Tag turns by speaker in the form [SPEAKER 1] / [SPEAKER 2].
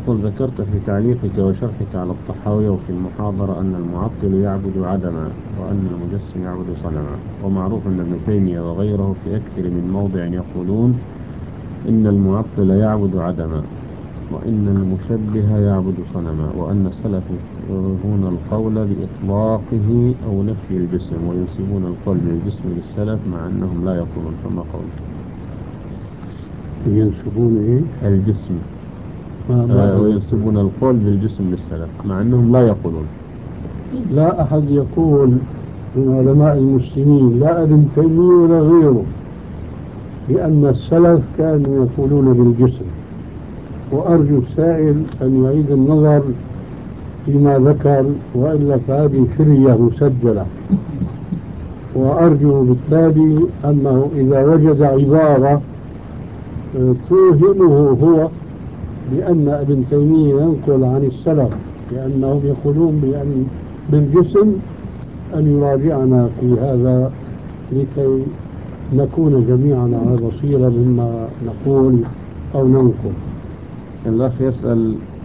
[SPEAKER 1] يقول ذكرت في تعليقك وشرحك على الطحاوية وفي المحاضرة أن المعطل يعبد عدما وأن المجسم يعبد صنما، ومعروف أن ابن تيمية وغيره في أكثر من موضع يقولون إن المعطل يعبد عدما وإن المشبه يعبد صنما، وأن السلف يكرهون القول بإطلاقه أو نفي الجسم وينسبون القول بالجسم للسلف مع أنهم لا يقولون. فما قول؟
[SPEAKER 2] ينسبون إيه؟
[SPEAKER 1] الجسم وينسبون القول بالجسم للسلف مع أنهم لا يقولون.
[SPEAKER 2] لا أحد يقول من علماء المسلمين، لا ابن تيمية ولا غيره، لأن السلف كانوا يقولون بالجسم. وأرجو السائل أن يعيد النظر فيما ذكر، وإلا فهذه فرية مسجلة. وأرجو بالتالي أنه إذا وجد عبارة توهمه هو بأن ابن تيمية ينقل عن السلف لأنهم يقولون بأن بالجسم، أن يراجعنا في هذا لكي نكون جميعا على بصيرة مما نقول أو ننقل.
[SPEAKER 1] الأخ يسأل